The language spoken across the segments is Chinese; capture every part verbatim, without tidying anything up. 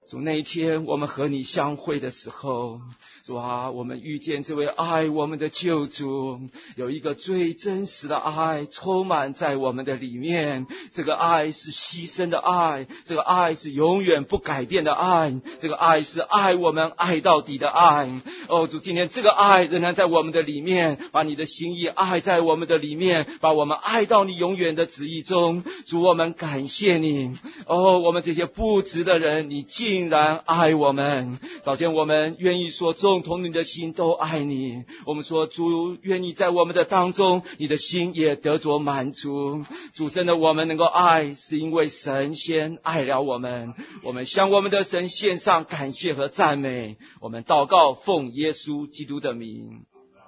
主，那一天我们和你相会的时候，主啊，我们遇见这位爱我们的救主，有一个最真实的爱充满在我们的里面。这个爱是牺牲的爱，这个爱是永远不改变的爱，这个爱是爱我们爱到底的爱。哦，主，今天这个爱仍然在我们的里面，把你的心意爱在我们的里面，把我们爱到你永远的旨意中。主，我们感谢你。哦，我们这些不值的人，你竟然爱我们。早间我们愿意说众同你的心都爱你，我们说主愿意在我们的当中，你的心也得着满足。主，真的我们能够爱，是因为神先爱了我们。我们向我们的神献上感谢和赞美。我们祷告奉耶稣基督的名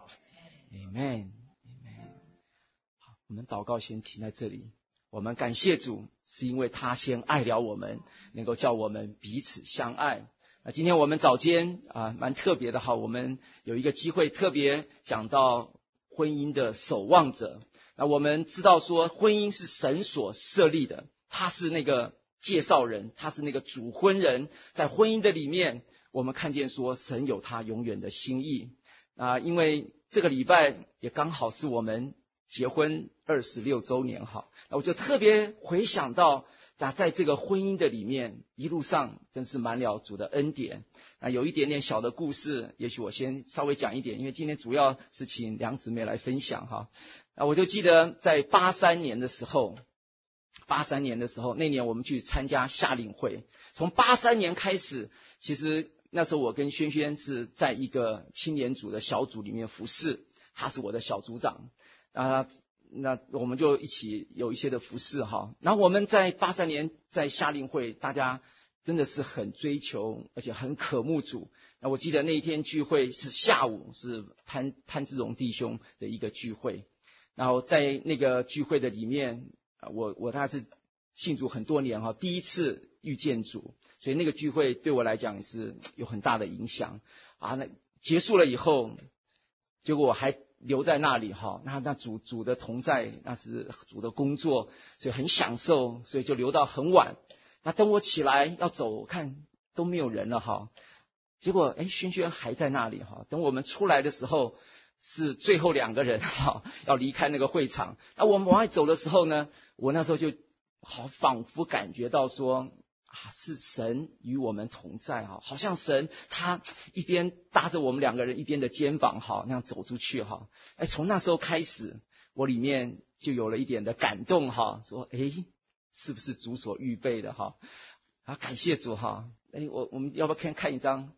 Amen。 好，我们祷告先停在这里。我们感谢主，是因为他先爱了我们，能够叫我们彼此相爱。那今天我们早间啊，蛮特别的哈，我们有一个机会特别讲到婚姻的守望者。那我们知道说，婚姻是神所设立的，他是那个介绍人，他是那个主婚人。在婚姻的里面，我们看见说，神有他永远的心意啊。因为这个礼拜也刚好是我们结婚二十六周年哈，那我就特别回想到，那在这个婚姻的里面，一路上真是满了主的恩典。那有一点点小的故事，也许我先稍微讲一点，因为今天主要是请梁姊妹来分享哈。那我就记得在八三年的时候，八三年的时候，那年我们去参加夏令会。从八三年开始，其实那时候我跟轩轩是在一个青年组的小组里面服侍，他是我的小组长。啊，那我们就一起有一些的服侍哈。然后我们在八三年在夏令会，大家真的是很追求，而且很渴慕主。那我记得那一天聚会是下午，是潘潘志荣弟兄的一个聚会。然后在那个聚会的里面，我我大概是信主很多年哈，第一次遇见主，所以那个聚会对我来讲也是有很大的影响啊。那结束了以后，结果我还留在那里哈，那那主主的同在，那是主的工作，所以很享受，所以就留到很晚。那等我起来要走，我看都没有人了哈。结果哎，轩轩还在那里哈。等我们出来的时候，是最后两个人哈，要离开那个会场。那我们往外走的时候呢，我那时候就好仿佛感觉到说，啊，是神与我们同在哈，好像神他一边搭着我们两个人一边的肩膀哈，那样走出去哈。哎，从那时候开始，我里面就有了一点的感动哈，说哎，是不是主所预备的哈？啊，感谢主哈。哎，我我们要不要看看一张？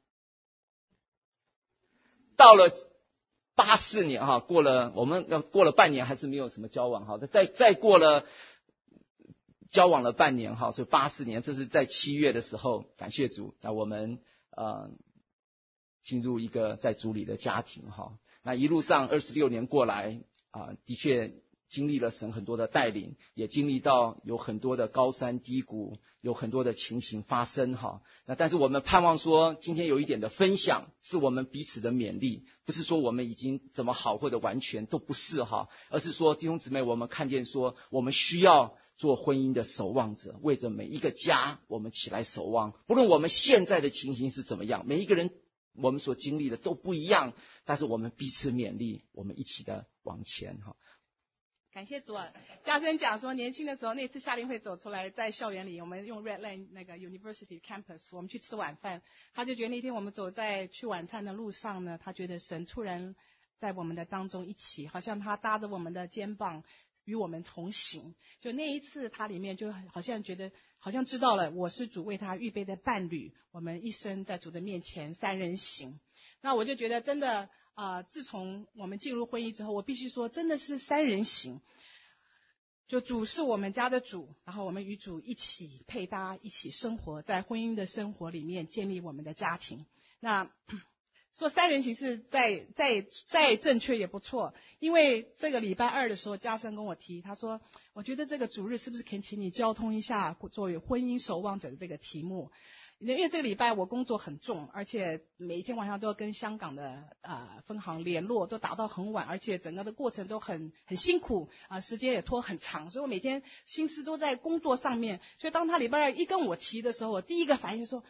到了八四年哈，过了我们要过了半年还是没有什么交往哈，再再过了。交往了半年哈，所以八四年，这是在七月的时候，感谢主，那我们呃进入一个在主里的家庭哈。那一路上二十六年过来啊、呃，的确经历了神很多的带领，也经历到有很多的高山低谷，有很多的情形发生哈。那但是我们盼望说，今天有一点的分享，是我们彼此的勉励，不是说我们已经怎么好或者完全都不是哈，而是说弟兄姊妹，我们看见说，我们需要做婚姻的守望者，为着每一个家，我们起来守望。不论我们现在的情形是怎么样，每一个人我们所经历的都不一样，但是我们彼此勉励，我们一起的往前哈。 感谢主啊！嘉生讲说，年轻的时候那次夏令会走出来，在校园里，我们用 Redland 那个 University Campus， 我们去吃晚饭。他就觉得那天我们走在去晚餐的路上呢，他觉得神突然在我们的当中一起，好像他搭着我们的肩膀，与我们同行。就那一次，他里面就好像觉得，好像知道了我是主为他预备的伴侣，我们一生在主的面前三人行。那我就觉得真的。啊、呃，自从我们进入婚姻之后，我必须说，真的是三人行。就主是我们家的主，然后我们与主一起配搭，一起生活在婚姻的生活里面，建立我们的家庭。那说三人行是再再再正确也不错，因为这个礼拜二的时候，嘉生跟我提，他说，我觉得这个主日是不是可以请你交通一下作为婚姻守望者的这个题目。因为这个礼拜我工作很重，而且每一天晚上都要跟香港的呃分行联络，都打到很晚，而且整个的过程都很很辛苦啊、呃，时间也拖很长，所以我每天心思都在工作上面。所以当他礼拜二一跟我提的时候，我第一个反应说，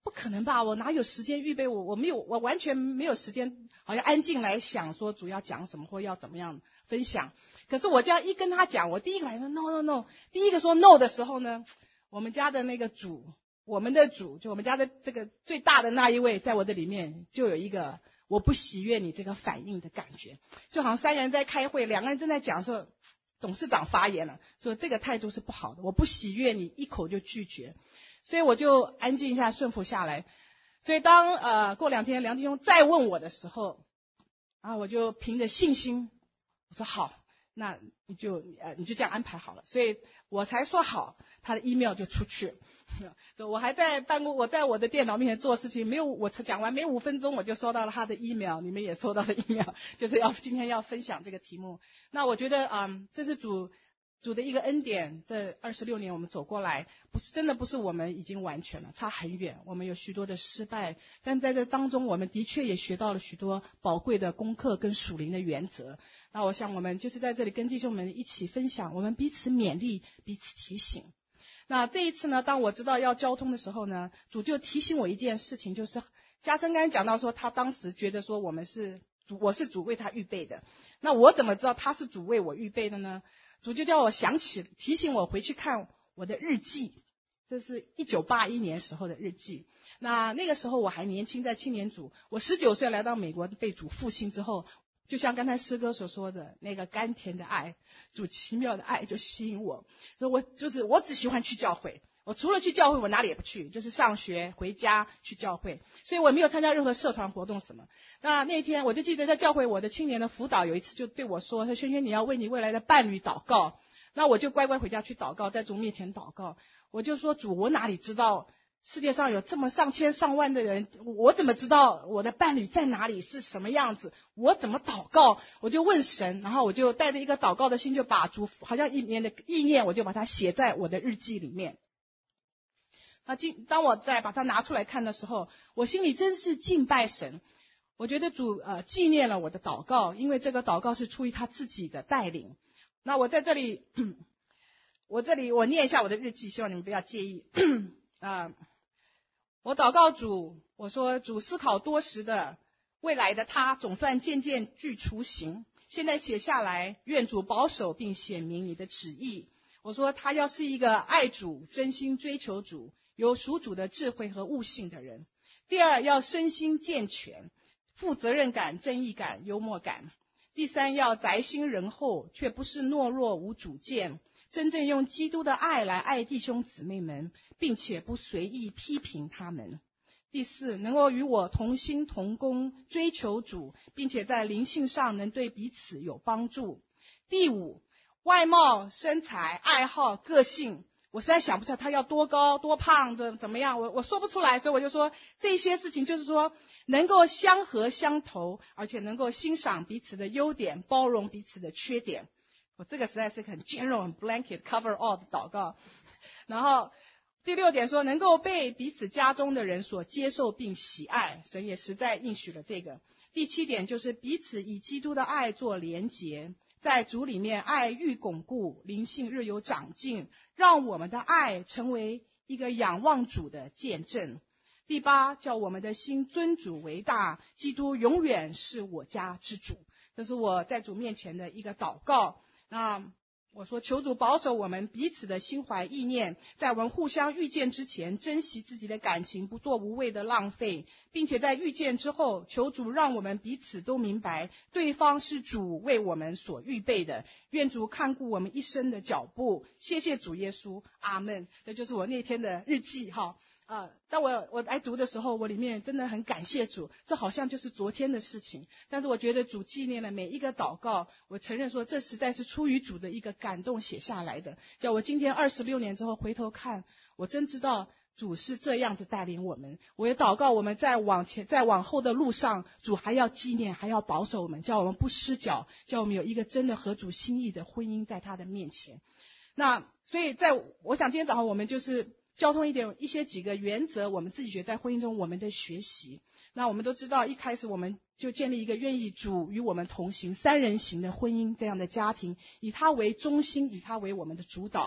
不可能吧？我哪有时间预备？我我没有，我完全没有时间，好像安静来想说主要讲什么或要怎么样分享。可是我这样一跟他讲，我第一个反应说 no no no， 第一个说 no 的时候呢，我们家的那个主，我们的主，就我们家的这个最大的那一位，在我的里面就有一个我不喜悦你这个反应的感觉，就好像三个人在开会，两个人正在讲说，董事长发言了，说这个态度是不好的，我不喜悦你一口就拒绝。所以我就安静一下，顺服下来。所以当呃过两天梁弟兄再问我的时候，啊，我就凭着信心，我说好，那你就呃你就这样安排好了。所以我才说好，他的 email 就出去。所以我还在办公，我在我的电脑面前做事情，没有我讲完没五分钟，我就收到了他的 email， 你们也收到了 email， 就是要今天要分享这个题目。那我觉得嗯，这是主。主的一个恩典，这二十六年我们走过来，不是真的不是我们已经完全了，差很远。我们有许多的失败，但在这当中，我们的确也学到了许多宝贵的功课跟属灵的原则。那我想我们就是在这里跟弟兄们一起分享，我们彼此勉励，彼此提醒。那这一次呢，当我知道要交通的时候呢，主就提醒我一件事情，就是嘉生刚才讲到说，他当时觉得说我们是主，我是主为他预备的。那我怎么知道他是主为我预备的呢？主就叫我想起，提醒我回去看我的日记，这是一九八一年时候的日记。那那个时候我还年轻，在青年组，我十九岁来到美国被主复兴之后，就像刚才诗歌所说的那个甘甜的爱，主奇妙的爱就吸引我，所以我就是我只喜欢去教会。我除了去教会，我哪里也不去，就是上学、回家、去教会，所以我没有参加任何社团活动什么。那那天我就记得在教会，我的青年的辅导有一次就对我说：“说轩轩，你要为你未来的伴侣祷告。”那我就乖乖回家去祷告，在主面前祷告。我就说：“主，我哪里知道世界上有这么上千上万的人，我怎么知道我的伴侣在哪里是什么样子？我怎么祷告？”我就问神，然后我就带着一个祷告的心，就把主好像一年的意念，我就把它写在我的日记里面。那今当我再把它拿出来看的时候，我心里真是敬拜神。我觉得主呃纪念了我的祷告，因为这个祷告是出于他自己的带领。那我在这里，我这里我念一下我的日记，希望你们不要介意啊、呃。我祷告主，我说主思考多时的未来的他，总算渐渐具雏形。现在写下来，愿主保守并显明你的旨意。我说他要是一个爱主、真心追求主、有属主的智慧和悟性的人。第二，要身心健全，负责任感、正义感、幽默感。第三，要宅心仁厚，却不是懦弱无主见，真正用基督的爱来爱弟兄姊妹们，并且不随意批评他们。第四，能够与我同心同工，追求主，并且在灵性上能对彼此有帮助。第五，外貌、身材、爱好、个性，我实在想不出来他要多高、多胖的怎么样，我我说不出来，所以我就说这些事情就是说能够相合相投，而且能够欣赏彼此的优点，包容彼此的缺点。我这个实在是很 general 很 blanket cover all 的祷告。然后第六点说能够被彼此家中的人所接受并喜爱，神也实在应许了这个。第七点就是彼此以基督的爱做连结，在主里面爱愈巩固，灵性日有长进，让我们的爱成为一个仰望主的见证。第八，叫我们的心尊主为大，基督永远是我家之主。这是我在主面前的一个祷告。那我说求主保守我们彼此的心怀意念，在我们互相遇见之前珍惜自己的感情，不做无谓的浪费，并且在遇见之后求主让我们彼此都明白对方是主为我们所预备的。愿主看顾我们一生的脚步，谢谢主耶稣，阿们。这就是我那天的日记哈。啊，当我我来读的时候，我里面真的很感谢主，这好像就是昨天的事情，但是我觉得主纪念了每一个祷告，我承认说这实在是出于主的一个感动写下来的，叫我今天二十六年之后回头看，我真知道主是这样子带领我们。我也祷告我们在往前在往后的路上，主还要纪念，还要保守我们，叫我们不失脚，叫我们有一个真的合主心意的婚姻在他的面前。那所以在我想今天早上我们就是交通一点一些几个原则，我们自己觉得在婚姻中我们的学习。那我们都知道一开始我们就建立一个愿意主与我们同行三人行的婚姻这样的家庭，以他为中心，以他为我们的主导。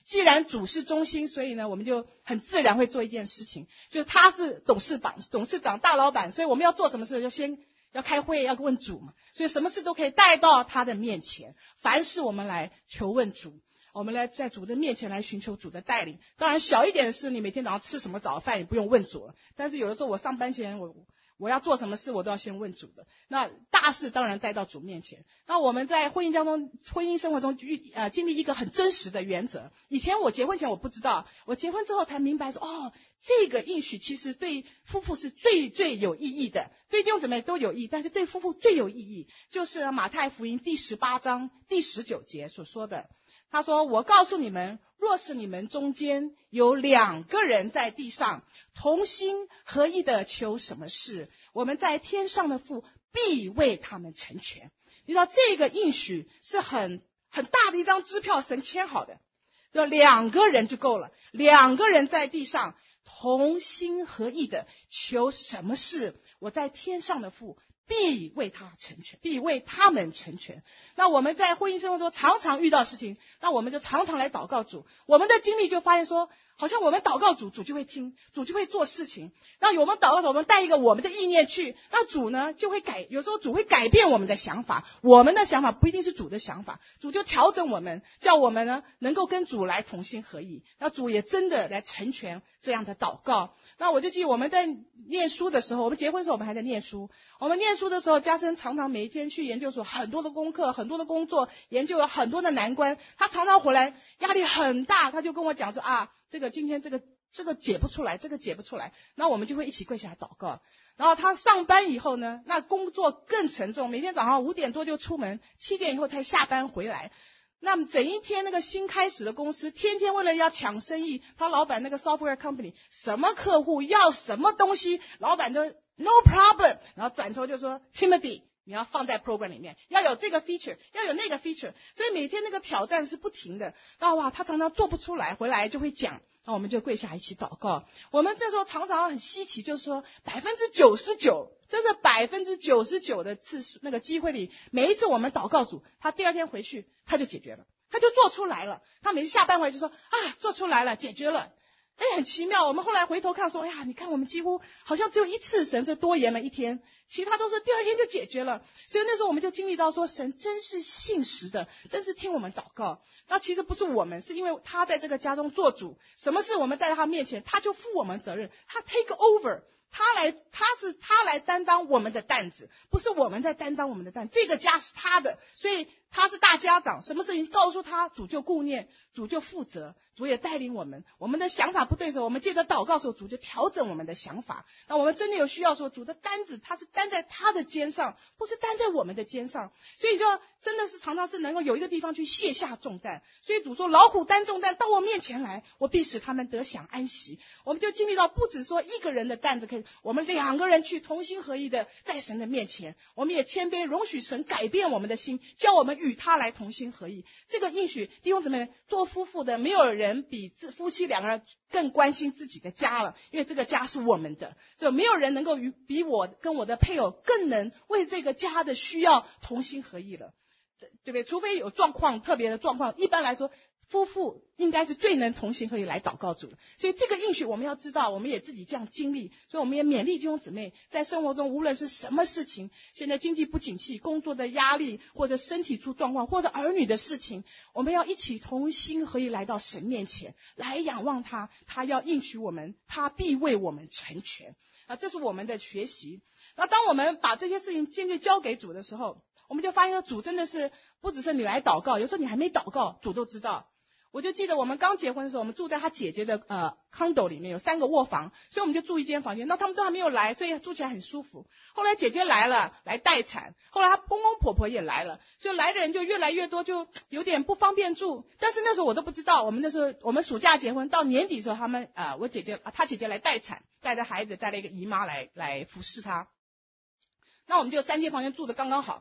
既然主是中心，所以呢，我们就很自然会做一件事情，就是他是董事长、董事长、大老板，所以我们要做什么事就先要开会，要问主嘛，所以什么事都可以带到他的面前，凡事我们来求问主，我们来在主的面前来寻求主的带领。当然小一点的事，你每天早上吃什么早饭也不用问主了，但是有的时候我上班前我我要做什么事我都要先问主的。那大事当然带到主面前。那我们在婚姻当中，婚姻生活中呃经历一个很真实的原则。以前我结婚前我不知道，我结婚之后才明白说，哦，这个应许其实对夫妇是最最有意义的，对弟兄姊妹都有意义，但是对夫妇最有意义，就是马太福音第十八章第十九节所说的。他说，我告诉你们，若是你们中间有两个人在地上同心合意的求什么事，我们在天上的父必为他们成全。你知道这个应许是很很大的一张支票，神签好的，就两个人就够了，两个人在地上同心合意的求什么事，我在天上的父必为他成全，必为他们成全。那我们在婚姻生活中常常遇到事情，那我们就常常来祷告主，我们的经历就发现说，好像我们祷告主，主就会听，主就会做事情。那我们祷告主，我们带一个我们的意念去，那主呢就会改，有时候主会改变我们的想法，我们的想法不一定是主的想法，主就调整我们，叫我们呢能够跟主来同心合意。那主也真的来成全这样的祷告。那我就记得我们在念书的时候，我们结婚的时候我们还在念书，我们念书的时候，嘉生常常每一天去研究所，很多的功课，很多的工作，研究有很多的难关，他常常回来压力很大，他就跟我讲说啊，这个今天这个这个解不出来，这个解不出来，那我们就会一起跪下来祷告。然后他上班以后呢，那工作更沉重，每天早上五点多就出门，七点以后才下班回来。那么整一天那个新开始的公司，天天为了要抢生意，他老板那个 software company 什么客户要什么东西，老板都 no problem， 然后转头就说 Timothy， 你要放在 program 里面，要有这个 feature， 要有那个 feature， 所以每天那个挑战是不停的。啊哇，他常常做不出来，回来就会讲，那我们就跪下一起祷告。我们这时候常常很稀奇，就是说百分之九十九，真是百分之九十九的次数那个机会里，每一次我们祷告主，他第二天回去他就解决了，他就做出来了。他每次下班回来就说啊，做出来了，解决了。哎，很奇妙。我们后来回头看说，哎呀，你看我们几乎好像只有一次神是多延了一天，其他都是第二天就解决了。所以那时候我们就经历到说，神真是信实的，真是听我们祷告。那其实不是我们，是因为他在这个家中做主，什么事我们带到他面前，他就负我们责任，他 take over， 他来，他是他来担当我们的担子，不是我们在担当我们的担子。这个家是他的，所以他是大家长，什么事情告诉他，主就顾念，主就负责，主也带领我们。我们的想法不对的时候，我们借着祷告的时候，主就调整我们的想法。那我们真的有需要说，主的担子他是担在他的肩上，不是担在我们的肩上。所以就真的是常常是能够有一个地方去卸下重担。所以主说，劳苦担重担到我面前来，我必使他们得享安息。我们就经历到不只说一个人的担子可以，我们两个人去同心合意的在神的面前，我们也谦卑容许神改变我们的心，叫我们与他来同心合意。这个应许弟兄姊妹，做夫妇的没有人比自夫妻两个人更关心自己的家了，因为这个家是我们的，就没有人能够与比我跟我的配偶更能为这个家的需要同心合意了，对不对？除非有状况，特别的状况，一般来说夫妇应该是最能同心合意来祷告主的。所以这个应许我们要知道，我们也自己这样经历，所以我们也勉励弟兄姊妹，在生活中无论是什么事情，现在经济不景气，工作的压力，或者身体出状况，或者儿女的事情，我们要一起同心合意来到神面前，来仰望他，他要应许我们，他必为我们成全啊，这是我们的学习。那当我们把这些事情渐渐交给主的时候，我们就发现主真的是不只是你来祷告，有时候你还没祷告，主都知道。我就记得我们刚结婚的时候，我们住在他姐姐的呃 condo 里面，有三个卧房，所以我们就住一间房间。那他们都还没有来，所以住起来很舒服。后来姐姐来了，来待产，后来他公公婆婆也来了，所以来的人就越来越多，就有点不方便住。但是那时候我都不知道，我们那时候我们暑假结婚，到年底的时候，他们呃我姐姐啊，他姐姐来待产，带着孩子，带了一个姨妈来来服侍他。那我们就三间房间住的刚刚好。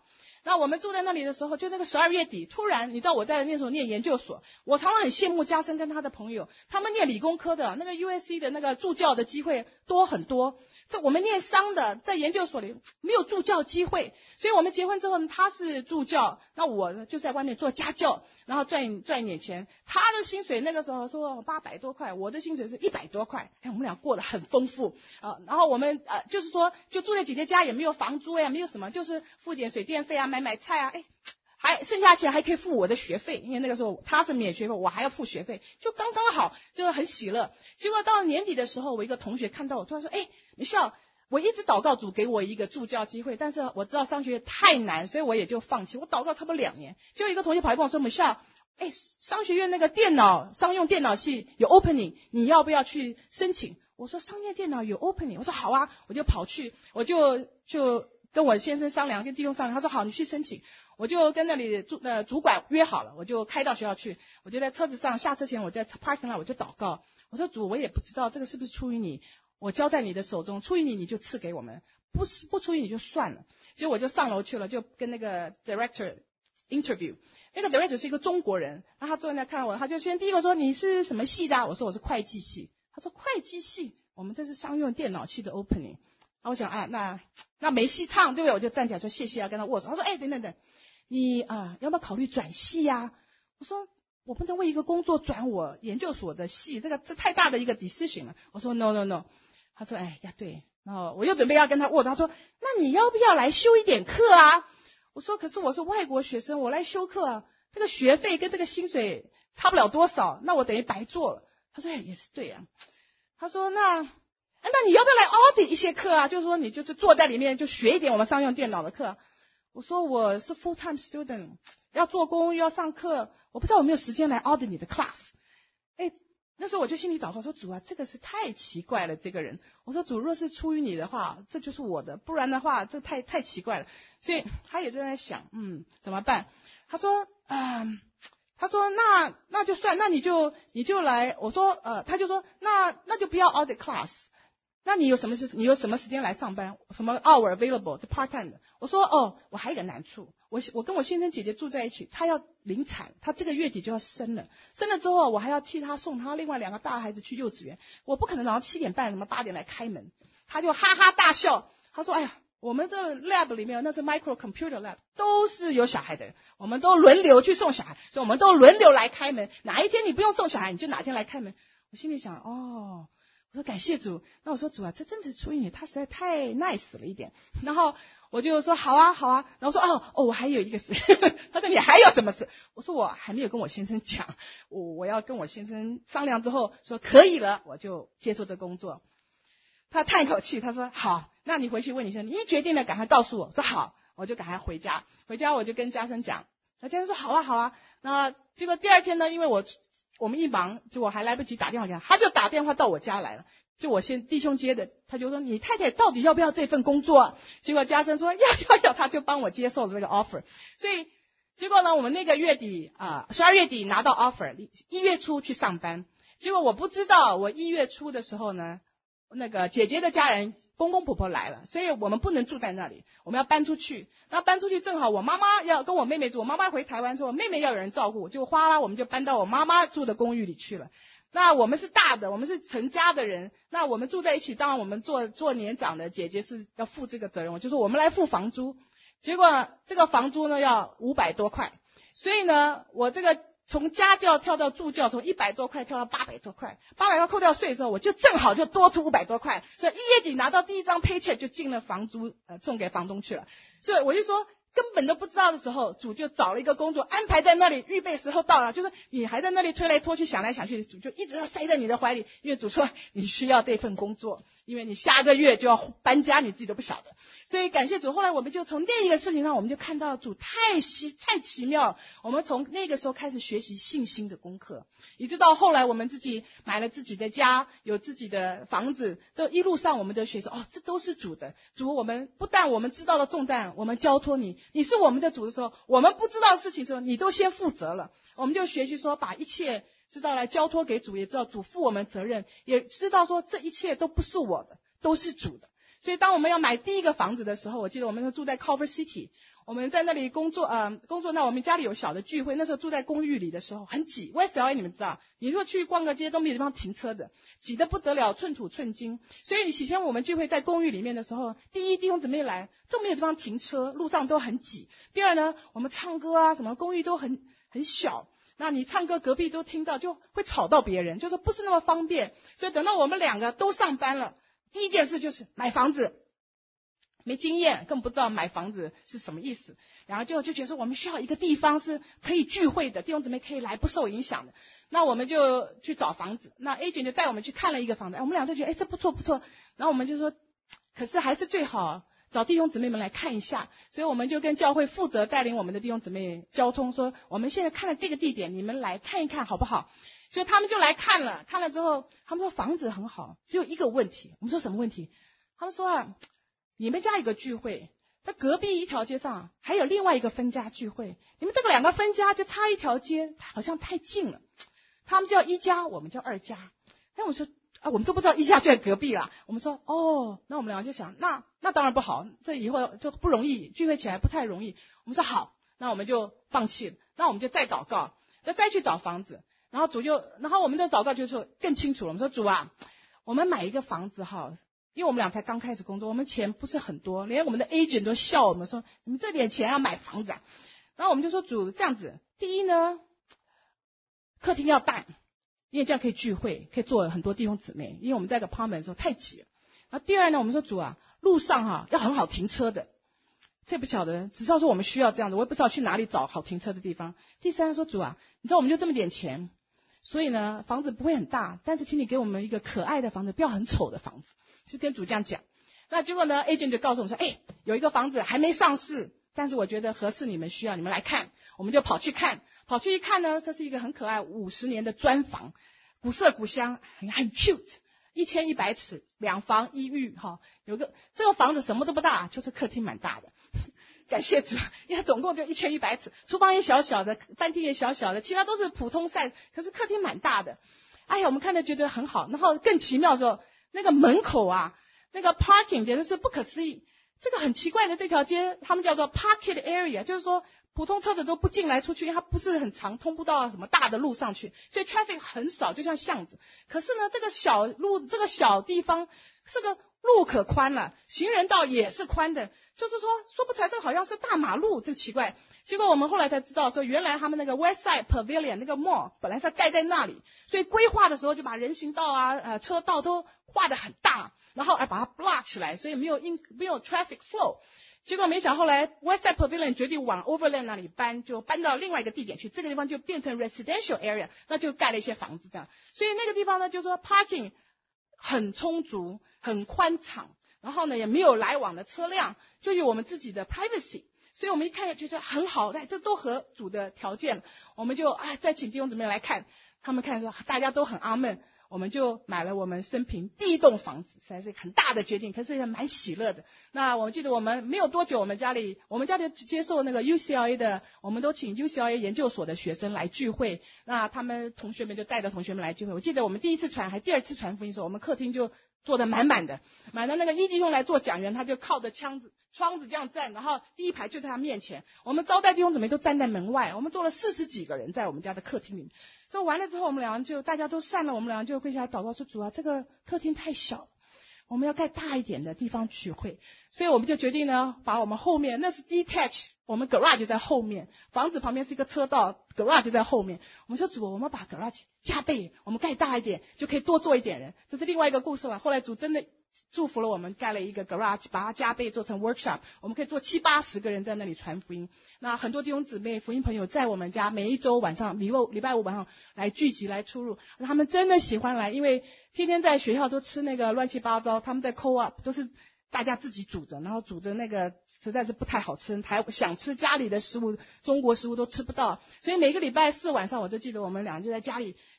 那我们住在那里的时候，就那个十二月底，突然你知道我在那时候念研究所，我常常很羡慕嘉森跟他的朋友，他们念理工科的那个 U S C 的那个助教的机会多很多。这我们念商的，在研究所里没有助教机会，所以我们结婚之后呢，他是助教，那我就在外面做家教，然后赚赚一点钱。他的薪水那个时候说八百多块，我的薪水是一百多块，哎，我们俩过得很丰富啊。然后我们呃，就是说就住在姐姐家，也没有房租呀，没有什么，就是付点水电费啊，买买菜啊，哎。还剩下钱还可以付我的学费，因为那个时候他是免学费，我还要付学费，就刚刚好，就很喜乐。结果到年底的时候，我一个同学看到我，突然说：“哎，米笑，我一直祷告主给我一个助教机会，但是我知道商学院太难，所以我也就放弃。我祷告差不多两年，就一个同学跑来跟我说：米笑，哎，商学院那个电脑商用电脑系有 opening， 你要不要去申请？”我说：“商业电脑有 opening。”我说：“好啊。”我就跑去，我就就跟我先生商量，跟弟兄商量。他说：“好，你去申请。”我就跟那里主呃主管约好了，我就开到学校去。我就在车子上下车前，我在 parking lot 我就祷告，我说：“主，我也不知道这个是不是出于你，我交在你的手中，出于你你就赐给我们，不是不出于你就算了。”结果我就上楼去了，就跟那个 director interview。那个 director 是一个中国人，然后他坐在那看我，他就先第一个说：“你是什么系的？”我说：“我是会计系。”他说：“会计系，我们这是商用电脑系的 opening。”然后我想啊，那那没戏唱，对不对？我就站起来说谢谢，要跟他握手。他说：“哎，等等等。”你啊，要不要考虑转系呀、啊？我说我不能为一个工作转我研究所的系，这个这太大的一个 decision 了。我说 no no no。他说哎呀对，然后我又准备要跟他握手，他说那你要不要来修一点课啊？我说可是我是外国学生，我来修课、啊，这个学费跟这个薪水差不了多少，那我等于白做了。他说哎也是对啊。他说那那你要不要来 audit 一些课啊？就是说你就是坐在里面就学一点我们商用电脑的课。我说我是 full time student， 要做工又要上课，我不知道有没有时间来 audit 你的 class。哎，那时候我就心里祷告说：“主啊，这个是太奇怪了，这个人。”我说：“主，若是出于你的话，这就是我的；不然的话，这太太奇怪了。”所以他也正在想，嗯，怎么办？他说：“啊、呃，他说那那就算，那你就你就来。”我说：“呃，他就说那那就不要 audit class。”那你有什么时你有什么时间来上班？什么 hour available 是 part time 的？我说哦，我还有一个难处，我我跟我先生姐姐住在一起，她要临产，她这个月底就要生了，生了之后我还要替她送她另外两个大孩子去幼稚园，我不可能早上七点半什么八点来开门，她就哈哈大笑，她说哎呀，我们这 lab 里面那是 micro computer lab， 都是有小孩的人，我们都轮流去送小孩，所以我们都轮流来开门，哪一天你不用送小孩，你就哪天来开门。我心里想哦。我说感谢主，那我说主啊，这真的是出于你，他实在太 nice 了一点。然后我就说好啊好啊，然后说哦哦，我还有一个事，他说你还有什么事？我说我还没有跟我先生讲，我我要跟我先生商量之后说可以了，我就接受这工作。他叹一口气，他说好，那你回去问你先生，你一决定了赶快告诉我。说好，我就赶快回家，回家我就跟嘉生讲，那嘉生说好啊好啊。那结果第二天呢，因为我。我们一忙，就我还来不及打电话给他，他就打电话到我家来了。就我先弟兄接的，他就说你太太到底要不要这份工作？结果嘉生说要要要，他就帮我接受了这个 offer。所以结果呢，我们那个月底啊，十二月底拿到 offer， 一月初去上班。结果我不知道，我一月初的时候呢，那个姐姐的家人公公婆婆来了，所以我们不能住在那里，我们要搬出去。那搬出去正好我妈妈要跟我妹妹住，我妈妈回台湾之后，妹妹要有人照顾，就哗啦我们就搬到我妈妈住的公寓里去了。那我们是大的，我们是成家的人，那我们住在一起，当然我们做做年长的姐姐是要负这个责任，我就说我们来付房租。结果这个房租呢要五百多块，所以呢我这个从家教跳到助教，从一百多块跳到八百多块，八百块扣掉税的时候，我就正好就多出五百多块，所以一月底拿到第一张 paycheck 就进了房租，呃，送给房东去了。所以我就说，根本都不知道的时候，主就找了一个工作安排在那里，预备时候到了，就是你还在那里推来拖去，想来想去，主就一直要塞在你的怀里，因为主说你需要这份工作，因为你下个月就要搬家，你自己都不晓得。所以感谢主，后来我们就从那一个事情上，我们就看到主太奇太奇妙。我们从那个时候开始学习信心的功课，一直到后来我们自己买了自己的家，有自己的房子，这一路上我们都学说，哦，这都是主的。主，我们不但我们知道了重担，我们交托你，你是我们的主的时候，我们不知道的事情的时候，你都先负责了。我们就学习说，把一切知道来交托给主，也知道主负我们责任，也知道说这一切都不是我的，都是主的。所以当我们要买第一个房子的时候，我记得我们是住在 Culver City， 我们在那里工作，呃，工作那我们家里有小的聚会，那时候住在公寓里的时候很挤 ，West L A 你们知道，你说去逛个街都没有地方停车的，挤得不得了，寸土寸金。所以以前我们聚会在公寓里面的时候，第一弟兄姊妹来都没有地方停车，路上都很挤。第二呢，我们唱歌啊什么，公寓都很很小，那你唱歌隔壁都听到，就会吵到别人，就是不是那么方便。所以等到我们两个都上班了，第一件事就是买房子。没经验，更不知道买房子是什么意思，然后就就觉得说我们需要一个地方是可以聚会的，弟兄姊妹可以来不受影响的。那我们就去找房子，那 agent 就带我们去看了一个房子，我们俩就觉得哎这不错不错，然后我们就说可是还是最好找弟兄姊妹们来看一下，所以我们就跟教会负责带领我们的弟兄姊妹交通，说我们现在看了这个地点，你们来看一看好不好？所以他们就来看了，看了之后他们说房子很好，只有一个问题。我们说什么问题？他们说啊，你们家有个聚会，在隔壁一条街上还有另外一个分家聚会，你们这个两个分家就差一条街，好像太近了。他们叫一家，我们叫二家。那我说啊，我们都不知道一家就在隔壁啦。我们说哦，那我们两个就想，那那当然不好，这以后就不容易，聚会起来不太容易。我们说好，那我们就放弃了，那我们就再祷告，再再去找房子。然后主就，然后我们的祷告就说更清楚了，我们说主啊，我们买一个房子哈。因为我们俩才刚开始工作，我们钱不是很多，连我们的 agent 都笑我们说你们这点钱要买房子啊。然后我们就说主这样子，第一呢，客厅要大，因为这样可以聚会，可以坐很多弟兄姊妹，因为我们在个 apartment 的时候太挤了。然后第二呢，我们说主啊，路上哈、啊、要很好停车的，这不晓得，只知道说我们需要这样子，我也不知道去哪里找好停车的地方。第三说主啊，你知道我们就这么点钱，所以呢房子不会很大，但是请你给我们一个可爱的房子，不要很丑的房子。就跟主这样讲，那结果呢 agent 就告诉我们说，哎，有一个房子还没上市，但是我觉得合适你们需要，你们来看。我们就跑去看，跑去一看呢，这是一个很可爱五十年的砖房，古色古香，很很 cute， 一千一百尺，两房一浴哈，有个这个房子什么都不大，就是客厅蛮大的。感谢主，因为总共就一千一百尺，厨房也小小的，饭厅也小小的，其他都是普通 size， 可是客厅蛮大的。哎呀，我们看着觉得很好，然后更奇妙的时候，那个门口啊，那个 parking 简直是不可思议。这个很奇怪的这条街，他们叫做 pocket area， 就是说普通车子都不进来出去，因为它不是很长，通不到什么大的路上去，所以 traffic 很少，就像巷子。可是呢，这个小路，这个小地方，这个路可宽了，行人道也是宽的，就是说说不出来，这个好像是大马路，这奇怪。结果我们后来才知道，说原来他们那个 West Side Pavilion 那个 mall 本来是盖在那里，所以规划的时候就把人行道啊、呃车道都画得很大，然后而把它 block 起来，所以没有 in 没有 traffic flow。结果没想后来 West Side Pavilion 决定往 Overland 那里搬，就搬到另外一个地点去，这个地方就变成 residential area， 那就盖了一些房子这样。所以那个地方呢，就说 parking 很充足，很宽敞，然后呢也没有来往的车辆，就有我们自己的 privacy。所以我们一看就觉得很好，哎，这都合主的条件，我们就啊再请弟兄姊妹来看，他们看说大家都很阿们，我们就买了我们生平第一栋房子，实在是很大的决定，可是也蛮喜乐的。那我记得我们没有多久，我们家里我们家里接受那个 U C L A 的，我们都请 U C L A 研究所的学生来聚会，那他们同学们就带着同学们来聚会。我记得我们第一次传还第二次传福音的时候，我们客厅就坐得满满的，满的那个一弟兄来做讲员，他就靠着窗子窗子这样站，然后第一排就在他面前，我们招待弟兄姊妹都站在门外，我们坐了四十几个人在我们家的客厅里面。所以完了之后，我们两个就大家都散了，我们两个就跪下来祷告说，主啊，这个客厅太小了，我们要盖大一点的地方聚会。所以我们就决定呢，把我们后面那是 detached， 我们 garage 就在后面，房子旁边是一个车道， garage 就在后面。我们说主，我们把 garage 加倍，我们盖大一点，就可以多坐一点人。这是另外一个故事了。后来主真的祝福了我们，盖了一个 garage， 把它加倍做成 workshop， 我们可以坐七八十个人在那里传福音。那很多弟兄姊妹福音朋友在我们家每一周晚上礼拜礼拜五晚上来聚集来出入，他们真的喜欢来，因为天天在学校都吃那个乱七八糟，他们在 co-op 都是大家自己煮的，然后煮的那个实在是不太好吃，还想吃家里的食物，中国食物都吃不到。所以每个礼拜四晚上我都记得我们俩就在家里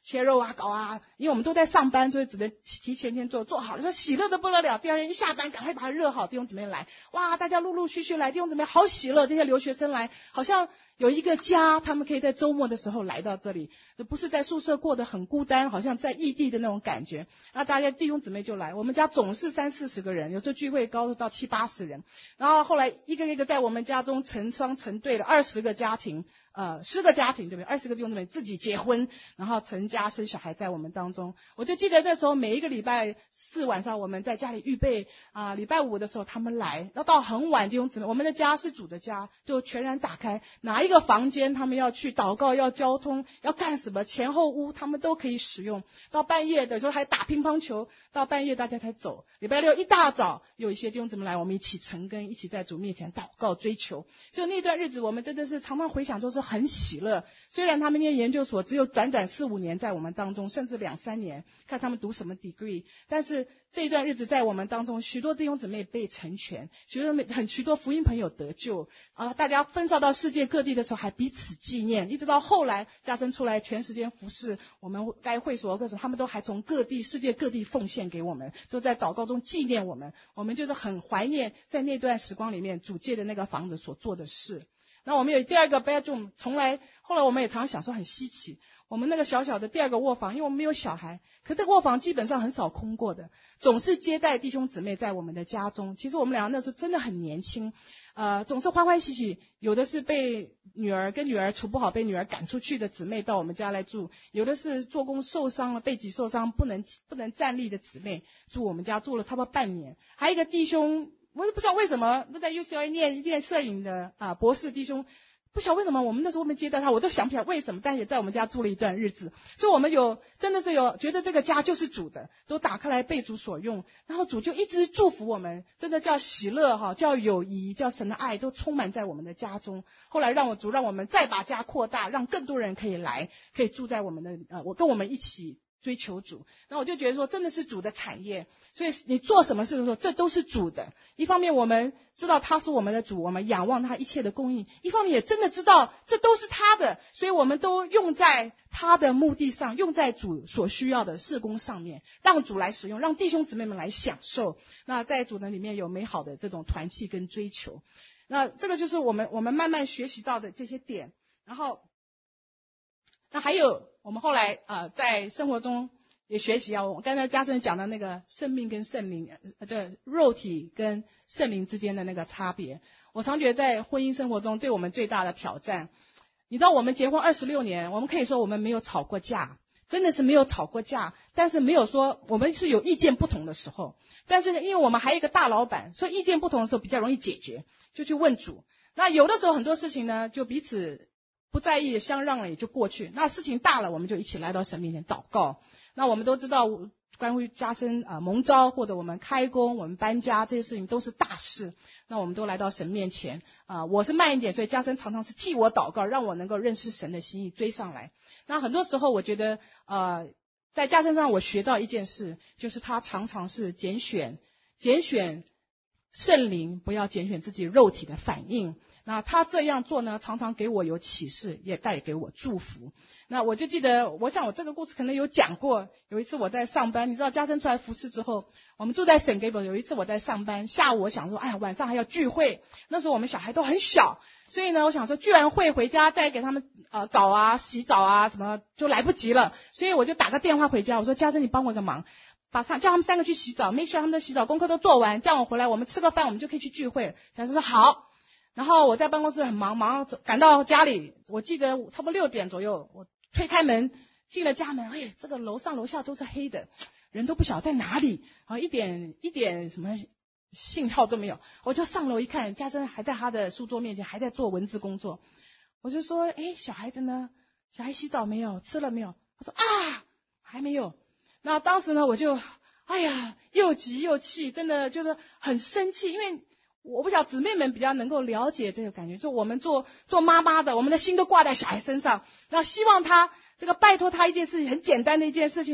切肉啊搞啊，因为我们都在上班，所以只能提前天做做好了，说喜乐的不得了。第二天一下班赶快把它热好，弟兄姊妹来，哇，大家陆陆续续来，弟兄姊妹好喜乐，这些留学生来好像有一个家，他们可以在周末的时候来到这里，不是在宿舍过得很孤单，好像在异地的那种感觉。那大家弟兄姊妹就来，我们家总是三四十个人，有时候聚会高到七八十人。然后后来一个一个在我们家中成双成对了二十个家庭，呃，十个家庭对不对？二十个弟兄姊妹自己结婚，然后成家生小孩在我们当中。我就记得那时候每一个礼拜四晚上我们在家里预备啊、呃，礼拜五的时候他们来，然后到很晚弟兄姊妹，我们的家是主的家，就全然打开，哪一个房间他们要去祷告、要交通、要干什么，前后屋他们都可以使用。到半夜的时候还打乒乓球，到半夜大家才走。礼拜六一大早有一些弟兄姊妹来，我们一起晨更，一起在主面前祷告追求。就那段日子我们真的是常常回想都是很喜乐。虽然他们念研究所只有短短四五年在我们当中，甚至两三年，看他们读什么 degree， 但是这一段日子在我们当中，许多弟兄姊妹被成全，许多很许多福音朋友得救啊！大家分散到世界各地的时候还彼此纪念，一直到后来加深出来全时间服侍我们该会所各种，他们都还从各地世界各地奉献给我们，都在祷告中纪念我们。我们就是很怀念在那段时光里面主借的那个房子所做的事。那我们有第二个 bedroom， 从来后来我们也常常想说很稀奇，我们那个小小的第二个卧房，因为我们没有小孩，可这个卧房基本上很少空过的，总是接待弟兄姊妹在我们的家中。其实我们两个那时候真的很年轻，呃，总是欢欢喜喜，有的是被女儿跟女儿处不好被女儿赶出去的姊妹到我们家来住，有的是做工受伤了背脊受伤不能不能站立的姊妹住我们家住了差不多半年，还有一个弟兄我也不知道为什么，那在 U C L A 念念摄影的啊博士弟兄，不晓得为什么我们那时候没接待他，我都想不起来为什么，但也在我们家住了一段日子。就我们有真的是有觉得这个家就是主的，都打开来被主所用，然后主就一直祝福我们，真的叫喜乐哈，叫友谊，叫神的爱都充满在我们的家中。后来让我主让我们再把家扩大，让更多人可以来，可以住在我们的呃，我跟我们一起追求主。那我就觉得说真的是主的产业，所以你做什么事的时候这都是主的。一方面我们知道他是我们的主，我们仰望他一切的供应，一方面也真的知道这都是他的，所以我们都用在他的目的上，用在主所需要的事工上面，让主来使用，让弟兄姊妹们来享受。那在主的里面有美好的这种团契跟追求，那这个就是我们我们慢慢学习到的这些点。然后那还有我们后来呃在生活中也学习啊，我刚才嘉诚讲的那个生命跟圣灵，呃，这肉体跟圣灵之间的那个差别，我常觉得在婚姻生活中对我们最大的挑战。你知道我们结婚二十六年，我们可以说我们没有吵过架，真的是没有吵过架，但是没有说我们是有意见不同的时候，但是因为我们还有一个大老板，所以意见不同的时候比较容易解决，就去问主。那有的时候很多事情呢，就彼此不在意，相让了也就过去。那事情大了，我们就一起来到神面前祷告。那我们都知道关于加深啊、呃、蒙召或者我们开工我们搬家这些事情都是大事，那我们都来到神面前啊、呃、我是慢一点，所以加深常常是替我祷告，让我能够认识神的心意追上来。那很多时候我觉得呃在加深上我学到一件事，就是他常常是拣选拣选圣灵，不要拣选自己肉体的反应。那他这样做呢，常常给我有启示，也带给我祝福。那我就记得，我想我这个故事可能有讲过。有一次我在上班，你知道加深出来服侍之后，我们住在圣盖博，有一次我在上班，下午我想说，哎呀，晚上还要聚会。那时候我们小孩都很小，所以呢，我想说聚完会回家再给他们呃搞啊、洗澡啊什么就来不及了，所以我就打个电话回家，我说加深你帮我一个忙，把他叫他们三个去洗澡 ，make sure 他们的洗澡功课都做完，这样我回来我们吃个饭，我们就可以去聚会。加深说好。然后我在办公室很忙，忙赶到家里，我记得差不多六点左右，我推开门进了家门，哎，这个楼上楼下都是黑的，人都不晓得在哪里啊，一点一点什么信号都没有。我就上楼一看，加深还在他的书桌面前还在做文字工作，我就说，哎，小孩子呢？小孩洗澡没有？吃了没有？他说啊，还没有。那当时呢，我就哎呀，又急又气，真的就是很生气，因为我不晓得姊妹们比较能够了解这个感觉，就我们做做妈妈的，我们的心都挂在小孩身上，然后希望他这个拜托他一件事情，很简单的一件事情，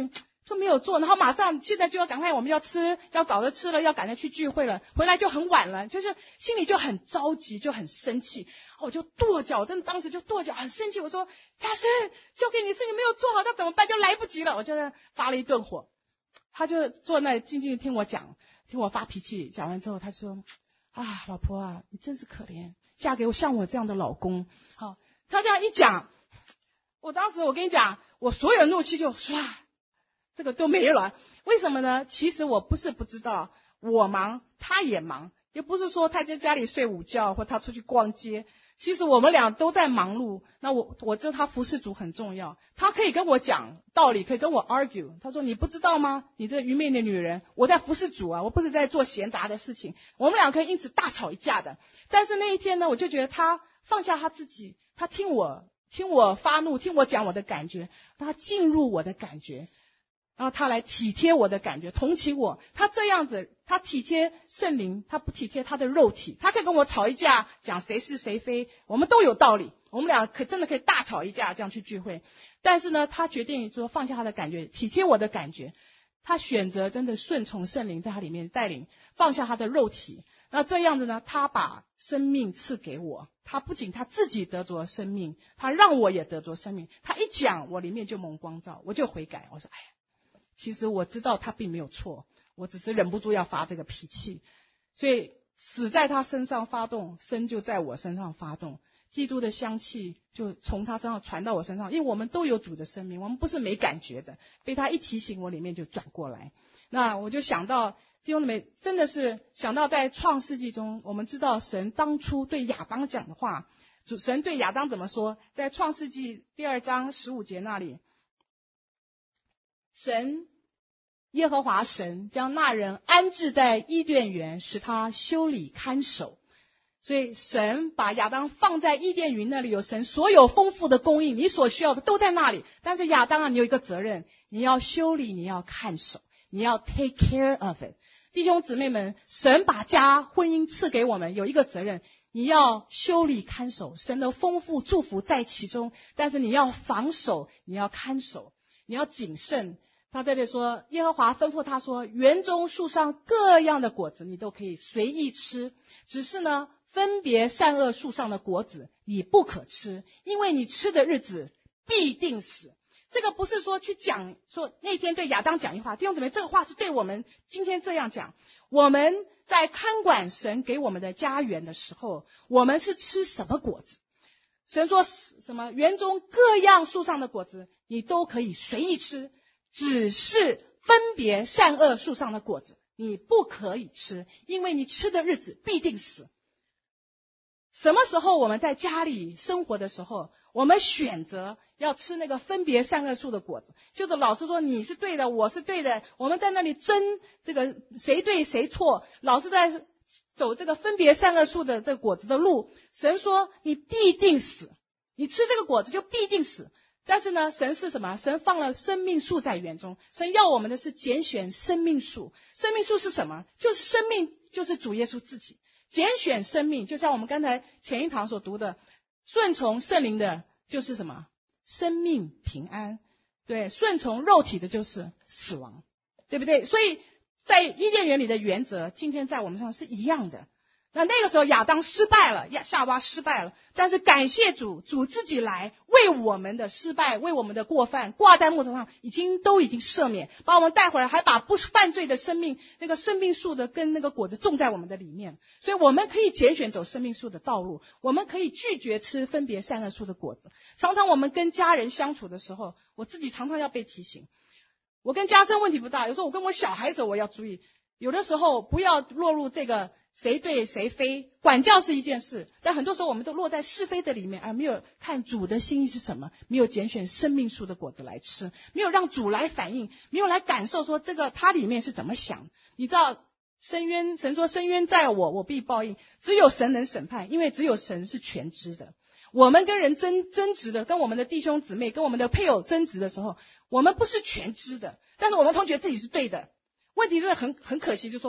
说没有做，然后马上现在就要赶快我们要吃，要搞着吃了，要赶着去聚会了，回来就很晚了，就是心里就很着急，就很生气。我就跺脚，真的当时就跺脚，很生气。我说嘉生，交给你事情没有做好，那怎么办？就来不及了。我就发了一顿火。他就坐那里静静听我讲，听我发脾气。讲完之后，他说啊，老婆啊，你真是可怜，嫁给我像我这样的老公。好，他这样一讲，我当时我跟你讲，我所有的怒气就唰，这个都没了。为什么呢？其实我不是不知道，我忙他也忙，也不是说他在家里睡午觉或他出去逛街，其实我们俩都在忙碌。那我我知道他服侍主很重要，他可以跟我讲道理，可以跟我 argue。他说你不知道吗？你这愚昧的女人，我在服侍主啊，我不是在做闲杂的事情。我们俩可以因此大吵一架的。但是那一天呢，我就觉得他放下他自己，他听我听我发怒，听我讲我的感觉，他进入我的感觉。然后他来体贴我的感觉，同情我。他这样子，他体贴圣灵，他不体贴他的肉体。他可以跟我吵一架，讲谁是谁非，我们都有道理。我们俩可真的可以大吵一架，这样去聚会。但是呢，他决定说放下他的感觉，体贴我的感觉。他选择真的顺从圣灵在他里面带领，放下他的肉体。那这样子呢，他把生命赐给我。他不仅他自己得着生命，他让我也得着生命。他一讲，我里面就蒙光照，我就悔改。我说，哎呀。其实我知道他并没有错，我只是忍不住要发这个脾气。所以死在他身上发动，生就在我身上发动。基督的香气就从他身上传到我身上，因为我们都有主的生命，我们不是没感觉的。被他一提醒，我里面就转过来。那我就想到弟兄姊妹，真的是想到在创世纪中，我们知道神当初对亚当讲的话，主神对亚当怎么说？在创世纪第二章十五节那里，神耶和华神将那人安置在伊甸园，使他修理看守。所以神把亚当放在伊甸园那里，有神所有丰富的供应，你所需要的都在那里。但是亚当啊，你有一个责任，你要修理，你要看守，你要 take care of it。弟兄姊妹们，神把家婚姻赐给我们，有一个责任，你要修理看守，神的丰富祝福在其中，但是你要防守，你要看守，你要谨慎。他这里说，耶和华吩咐他说，园中树上各样的果子你都可以随意吃，只是呢，分别善恶树上的果子你不可吃，因为你吃的日子必定死。这个不是说去讲说那天对亚当讲一话，弟兄姊妹，这个话是对我们今天这样讲。我们在看管神给我们的家园的时候，我们是吃什么果子？神说什么？园中各样树上的果子你都可以随意吃，只是分别善恶树上的果子你不可以吃，因为你吃的日子必定死。什么时候我们在家里生活的时候，我们选择要吃那个分别善恶树的果子，就是老是说你是对的，我是对的，我们在那里争这个谁对谁错，老是在走这个分别善恶树的这个果子的路。神说你必定死，你吃这个果子就必定死。但是呢，神是什么？神放了生命树在园中，神要我们的是拣选生命树。生命树是什么？就是生命，就是主耶稣自己。拣选生命，就像我们刚才前一堂所读的，顺从圣灵的就是什么？生命平安。对，顺从肉体的就是死亡，对不对？所以在伊甸园里的原则今天在我们上是一样的。那那个时候亚当失败了，夏娃失败了，但是感谢主，主自己来为我们的失败，为我们的过犯挂在木头上，已经都已经赦免，把我们带回来，还把不犯罪的生命那个生命树的跟那个果子种在我们的里面。所以我们可以拣选走生命树的道路，我们可以拒绝吃分别善恶树的果子。常常我们跟家人相处的时候，我自己常常要被提醒。我跟家生问题不大，有时候我跟我小孩子我要注意，有的时候不要落入这个谁对谁非，管教是一件事，但很多时候我们都落在是非的里面，而没有看主的心意是什么，没有拣选生命树的果子来吃，没有让主来反应，没有来感受说这个他里面是怎么想。你知道深渊，神说深渊在我，我必报应，只有神能审判，因为只有神是全知的。我们跟人争争执的，跟我们的弟兄姊妹跟我们的配偶争执的时候，我们不是全知的，但是我们都觉得自己是对的。问题是很很可惜，就是说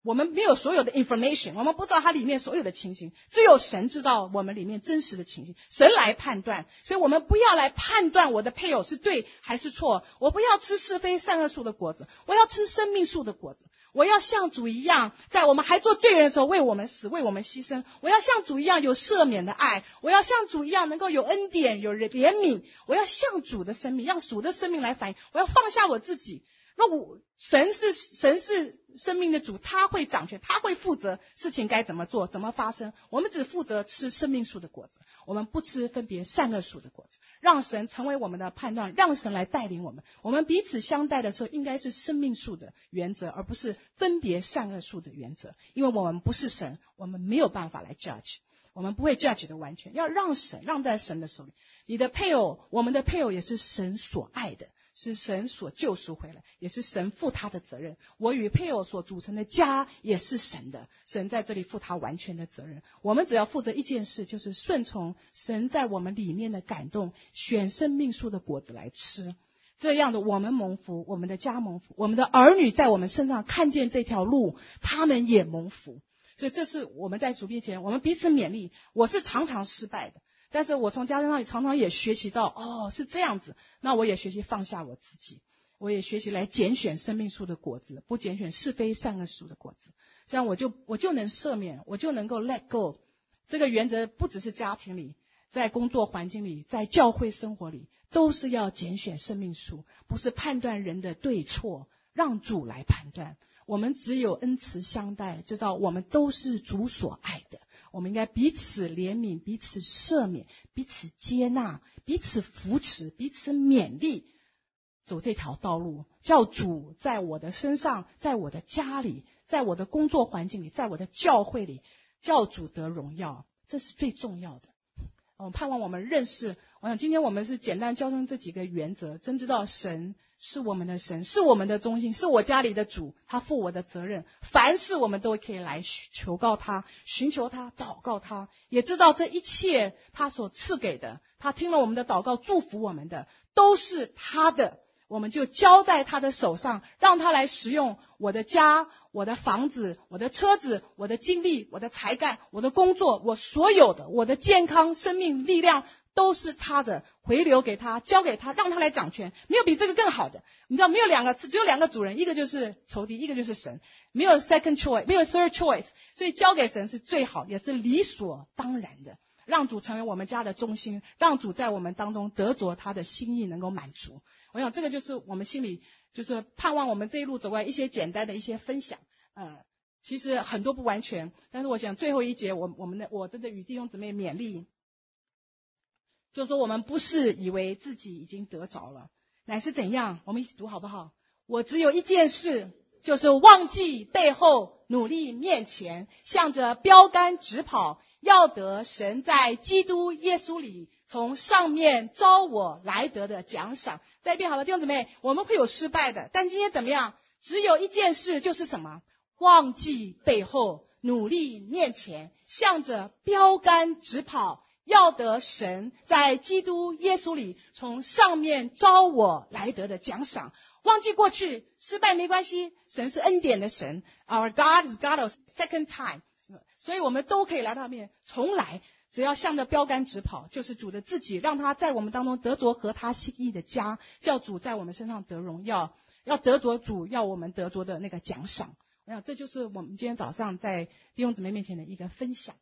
我们没有所有的 information， 我们不知道它里面所有的情形，只有神知道我们里面真实的情形，神来判断。所以我们不要来判断我的配偶是对还是错，我不要吃是非善恶树的果子，我要吃生命树的果子。我要像主一样，在我们还做罪人的时候为我们死，为我们牺牲。我要像主一样有赦免的爱，我要像主一样能够有恩典，有怜悯。我要像主的生命，让主的生命来反映。我要放下我自己。那我神是神是生命的主，他会掌权，他会负责事情该怎么做，怎么发生。我们只负责吃生命树的果子，我们不吃分别善恶树的果子。让神成为我们的判断，让神来带领我们。我们彼此相待的时候，应该是生命树的原则，而不是分别善恶树的原则。因为我们不是神，我们没有办法来 judge， 我们不会 judge 的完全，要让神，让在神的手里。你的配偶，我们的配偶也是神所爱的，是神所救赎回来，也是神负他的责任。我与配偶所组成的家也是神的，神在这里负他完全的责任。我们只要负责一件事，就是顺从神在我们里面的感动，选生命树的果子来吃。这样的我们蒙福，我们的家蒙福，我们的儿女在我们身上看见这条路，他们也蒙福。所以这是我们在主面前，我们彼此勉励。我是常常失败的，但是我从家人那里常常也学习到，哦，是这样子。那我也学习放下我自己，我也学习来拣选生命树的果子，不拣选是非善恶树的果子。这样我就我就能赦免，我就能够 let go。这个原则不只是家庭里，在工作环境里，在教会生活里，都是要拣选生命树，不是判断人的对错，让主来判断。我们只有恩慈相待，知道我们都是主所爱的。我们应该彼此怜悯，彼此赦免，彼此接纳，彼此扶持，彼此勉励，走这条道路，叫主在我的身上，在我的家里，在我的工作环境里，在我的教会里，叫主得荣耀。这是最重要的。我盼望我们认识，我想今天我们是简单交通这几个原则，真知道神是我们的神，是我们的中心，是我家里的主，他负我的责任。凡事我们都可以来求告他，寻求他，祷告他，也知道这一切他所赐给的，他听了我们的祷告，祝福我们的，都是他的。我们就交在他的手上，让他来使用我的家，我的房子，我的车子，我的精力，我的才干，我的工作，我所有的，我的健康、生命、力量，都是他的，回流给他，交给他，让他来掌权。没有比这个更好的。你知道，没有两个，只有两个主人，一个就是仇敌，一个就是神，没有 second choice， 没有 third choice。所以交给神是最好，也是理所当然的。让主成为我们家的中心，让主在我们当中得着他的心意能够满足。我想这个就是我们心里就是盼望我们这一路走过来一些简单的一些分享。呃，其实很多不完全，但是我想最后一节我我们的我真的与弟兄姊妹勉励，就是说我们不是以为自己已经得着了，乃是怎样？我们一起读好不好？我只有一件事，就是忘记背后，努力面前，向着标杆直跑，要得神在基督耶稣里从上面招我来得的奖赏。再一遍好了，弟兄姊妹，我们会有失败的，但今天怎么样？只有一件事，就是什么？忘记背后，努力面前，向着标杆直跑，要得神在基督耶稣里从上面招我来得的奖赏。忘记过去，失败没关系，神是恩典的神。Our God is God of second time。所以我们都可以来到面，重来，只要向着标杆直跑，就是主的自己，让他在我们当中得着合他心意的家，叫主在我们身上得荣耀，要得着主要我们得着的那个奖赏。我想这就是我们今天早上在弟兄姊妹面前的一个分享。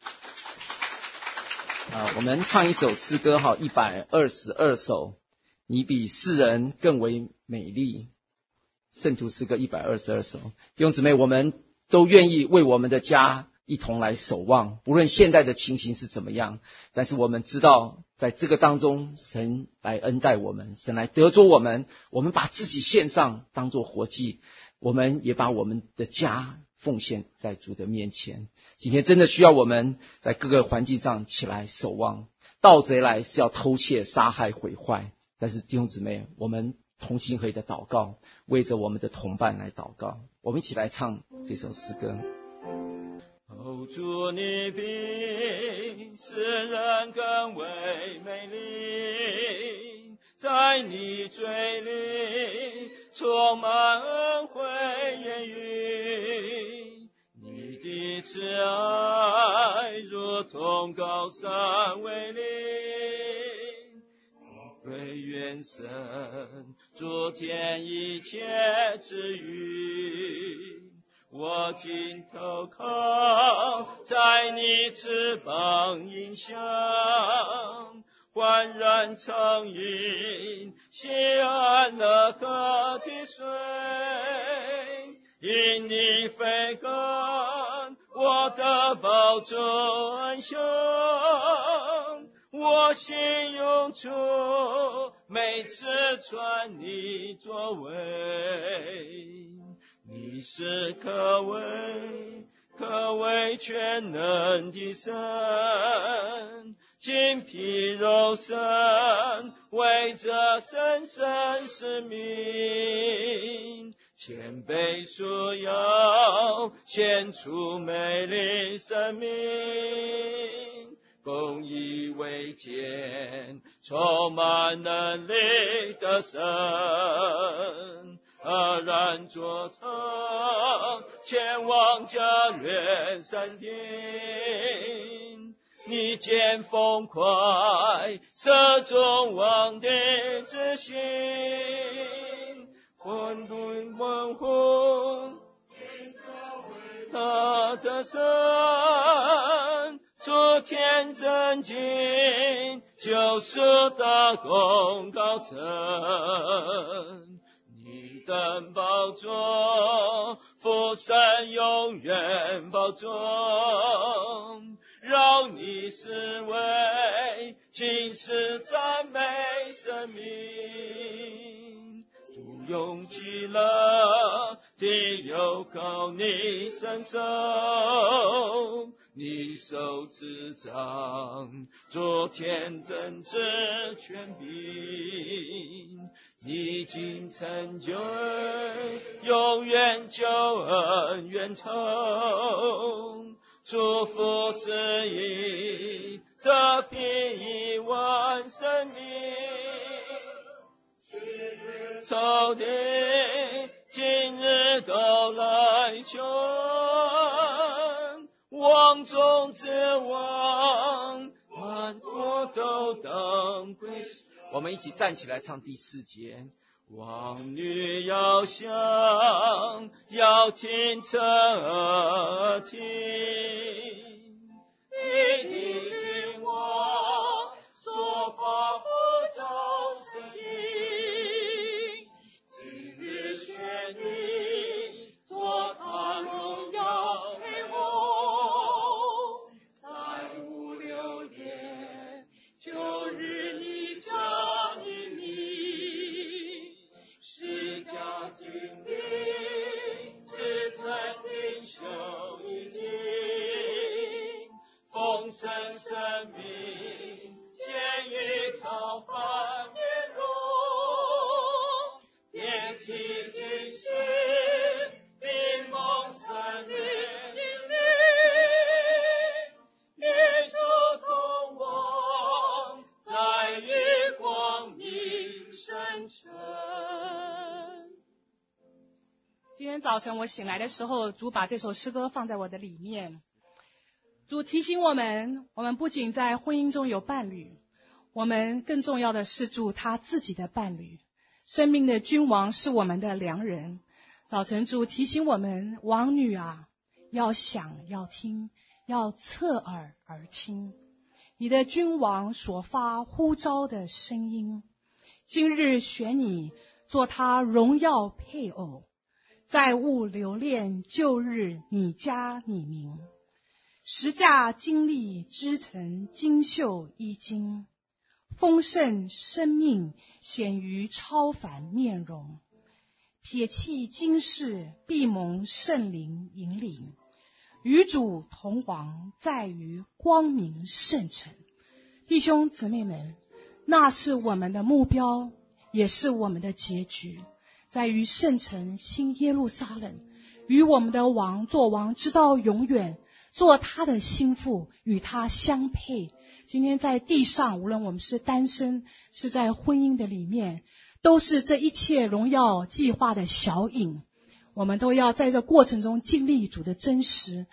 啊，我们唱一首诗歌哈，一百二十二首，你比世人更为美丽。圣徒诗歌一百二十二首，弟兄姊妹，我们都愿意为我们的家一同来守望，不论现在的情形是怎么样，但是我们知道在这个当中，神来恩待我们，神来得着我们，我们把自己献上当作活祭，我们也把我们的家奉献在主的面前。今天真的需要我们在各个环境上起来守望。盗贼来是要偷窃、杀害、毁坏，但是弟兄姊妹，我们同心合意的祷告，为着我们的同伴来祷告。我们一起来唱这首诗歌。 哦，主你比世人更为美丽，在你嘴里充满恩惠言语， 你慈爱如同高山巍岭，归愿神诸天一切之余，我尽投靠在你翅膀荫下，焕然成荫，喜安乐和体髓，因你飞跟我的保尊享，我心涌出每次传你作为，你是可畏可畏全能的神，精疲柔身，为这生生使命，谦卑束腰，献出美丽生命，公义为剑，充满能力的神，而然作成，前往这远山顶，你见风快，射中王的之心，混沌蒙混，他的神，诸天震惊，就是大功告成，你的宝座，父神永远保重，让你是为今世赞美生命，主用极乐地有靠你伸手，你手执掌做天真之权柄，你经成就永远救恩源头，祝福是以这平一万生命，仇敌今日都来求，王中之王，万国都当归。 我们一起站起来唱第四节。 王女要想，要听侧耳听，你听我所发不着声音，今日选你做他荣耀陪我，在五六年旧日你将你名释迦经历，只曾经修已经，丰盛生命，现于超凡面容，别其今世，并蒙神灵引领，宇宙同往，在于光明生成。 今天早晨我醒来的时候，主把这首诗歌放在我的里面。主提醒我们，我们不仅在婚姻中有伴侣，我们更重要的是主他自己的伴侣。生命的君王是我们的良人。早晨主提醒我们，王女啊，要想要听，要侧耳而听，你的君王所发呼召的声音。今日选你做他荣耀配偶，再勿留恋旧日你家你名。十架经历织成金绣衣襟，丰盛生命显于超凡面容。撇弃今世，必蒙圣灵引领，与主同往，在于光明圣城。弟兄姊妹们，那是我们的目标，也是我们的结局，在于圣城新耶路撒冷，与我们的王做王直到永远，做他的心腹，与他相配。今天在地上，无论我们是单身，是在婚姻的里面，都是这一切荣耀计划的小影。我们都要在这过程中经历主的真实，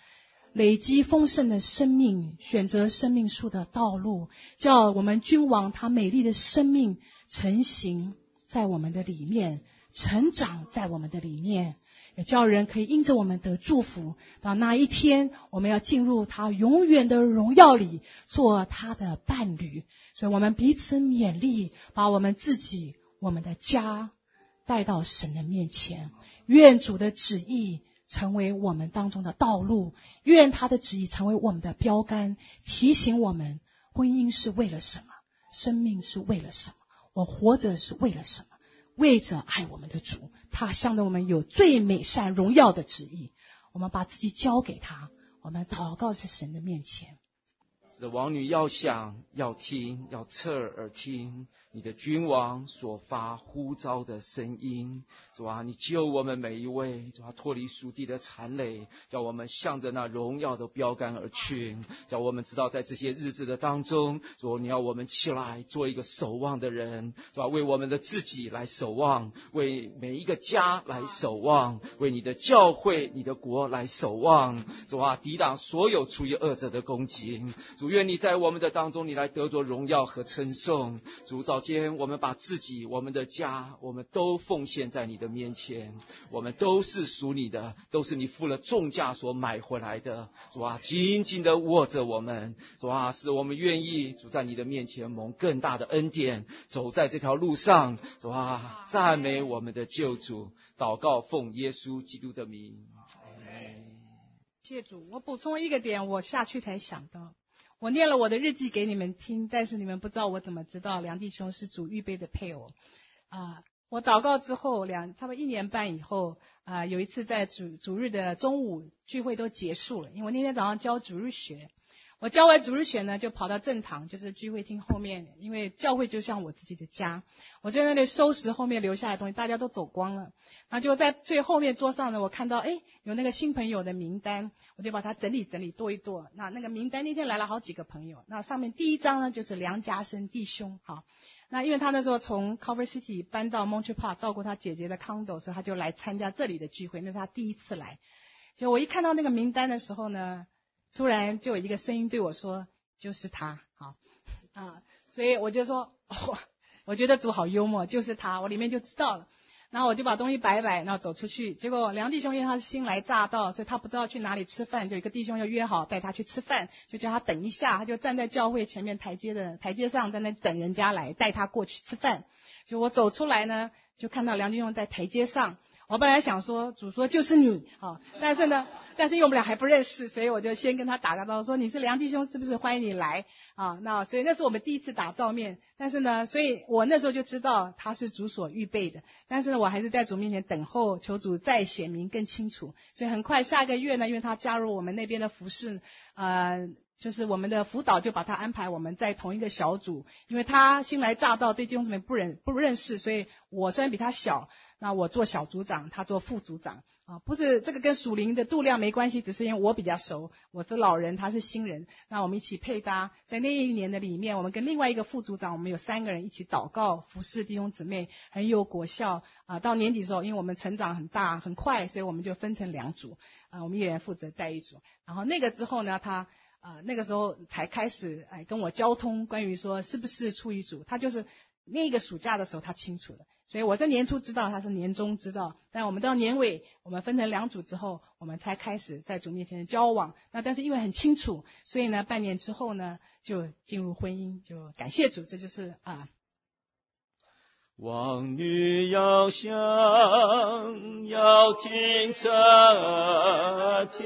累积丰盛的生命，选择生命树的道路，叫我们君王他美丽的生命成型在我们的里面，成长在我们的里面，也叫人可以因着我们得祝福。到那一天，我们要进入他永远的荣耀里，做他的伴侣。所以我们彼此勉励，把我们自己、我们的家带到神的面前。愿主的旨意成为我们当中的道路，愿他的旨意成为我们的标杆，提醒我们婚姻是为了什么，生命是为了什么，我活着是为了什么，为着爱我们的主，他向着我们有最美善荣耀的旨意。我们把自己交给他，我们祷告在神的面前。 是的，王女要想，要听，要侧耳听你的君王所发呼召的声音。主啊，你救我们每一位，主啊，脱离属地的缠累，叫我们向着那荣耀的标杆而去，叫我们知道在这些日子的当中，主，你要我们起来做一个守望的人，主啊，为我们的自己来守望，为每一个家来守望，为你的教会、你的国来守望。主啊，抵挡所有出于恶者的攻击。主，愿你在我们的当中，你来得着荣耀和称颂。主，早间我们把自己、我们的家，我们都奉献在你的面前，我们都是属你的，都是你付了重价所买回来的。主啊，紧紧的握着我们。主啊，使我们愿意主在你的面前蒙更大的恩典，走在这条路上。主啊，赞美我们的救主，祷告奉耶稣基督的名。 谢谢主。我补充一个点，我下去才想到，我念了我的日记给你们听，但是你们不知道我怎么知道梁弟兄是主预备的配偶啊、呃。我祷告之后，两差不多一年半以后啊、呃，有一次在主主日的中午聚会都结束了，因为我那天早上教主日学，我教完主日学呢，就跑到正堂，就是聚会厅后面，因为教会就像我自己的家，我在那里收拾后面留下来的东西，大家都走光了，然后就在最后面桌上呢，我看到哎有那个新朋友的名单，我就把它整理整理跺一跺。那那个名单那天来了好几个朋友，那上面第一张呢就是梁家生弟兄，好，那因为他那时候从 Culver City 搬到 Montreal Park 照顾他姐姐的 condo， 所以他就来参加这里的聚会，那是他第一次来。就我一看到那个名单的时候呢，突然就有一个声音对我说，就是他，好啊，所以我就说，哦，我觉得主好幽默，就是他，我里面就知道了。然后我就把东西摆一摆，然后走出去。结果梁弟兄因为他是新来乍到，所以他不知道去哪里吃饭，就有一个弟兄要约好带他去吃饭，就叫他等一下，他就站在教会前面台阶的台阶上，在那等人家来带他过去吃饭。就我走出来呢，就看到梁弟兄在台阶上。我本来想说，主说就是你，啊，但是呢，但是因为我们俩还不认识，所以我就先跟他打个招呼，说你是梁弟兄是不是？欢迎你来啊。那所以那是我们第一次打照面，但是呢，所以我那时候就知道他是主所预备的，但是呢，我还是在主面前等候，求主再显明更清楚。所以很快下个月呢，因为他加入我们那边的服事，呃。就是我们的辅导就把他安排我们在同一个小组，因为他新来乍到，对弟兄姊妹不认不认识，所以我虽然比他小，那我做小组长，他做副组长啊，不是这个跟属灵的度量没关系，只是因为我比较熟，我是老人，他是新人，那我们一起配搭，在那一年的里面，我们跟另外一个副组长，我们有三个人一起祷告服侍弟兄姊妹，很有果效啊。到年底的时候，因为我们成长很大很快，所以我们就分成两组啊，我们一人负责带一组，然后那个之后呢，他。啊、呃，那个时候才开始哎跟我交通，关于说是不是出一组，他就是那个暑假的时候他清楚的，所以我在年初知道，他是年中知道，但我们到年尾我们分成两组之后，我们才开始在主面前的交往。那但是因为很清楚，所以呢半年之后呢就进入婚姻，就感谢主，这就是啊。 王女要想要听侧听，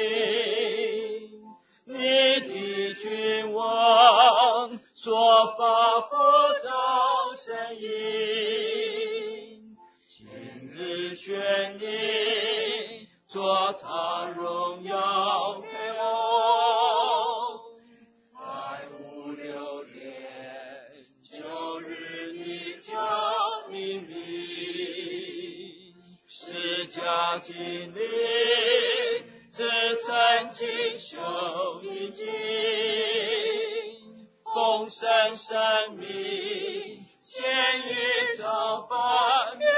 你的君王所发呼召声音，今日选你做他荣耀配偶，在五六年九日你将命名，释迦经历自曾经受一经，丰盛生命，先于造凡面